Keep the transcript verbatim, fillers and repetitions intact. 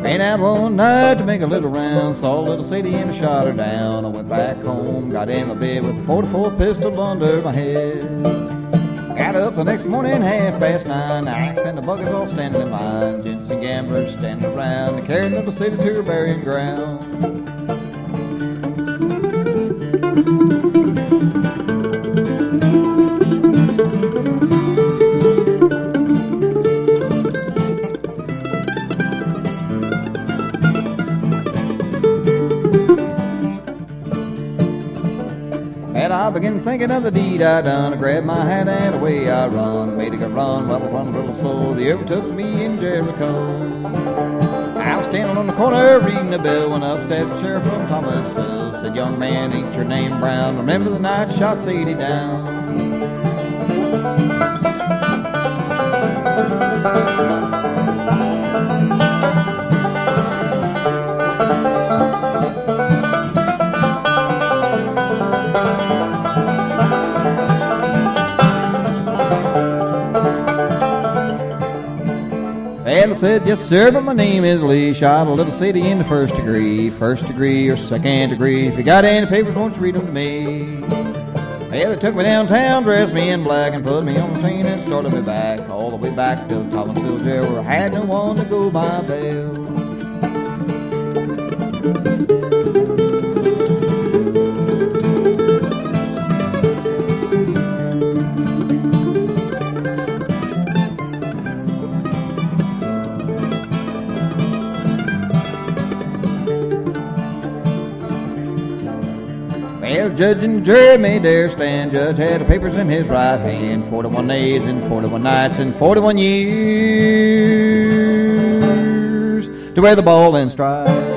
Went out one night to make a little round, saw a little city and I shot her down. I went back home, got in my bed with a forty-four pistol under my head. Got up the next morning, half past nine, the axe and the buckets all standing in line. Gents and gamblers standing around, they carried little city to her burying ground. And I began thinking of the deed I done. I grabbed my hat and away I run. I made a good run, but I run a little slow. They overtook me in Jericho. I was standing on the corner reading the bill when up stepped the sheriff from Thomasville. Said, young man, ain't your name Brown? Remember the night you shot Sadie down? And I said, yes sir, but my name is Lee. Shot a little city in the first degree. First degree or second degree. If you got any papers, won't you read them to me? Yeah, they took me downtown, dressed me in black, and put me on the train and started me back. All the way back to Thomasville jail, where I had no one to go by bail. Well, judge and jury made their stand. Judge had the papers in his right hand. Forty-one days and forty-one nights and forty-one years to wear the ball and strike.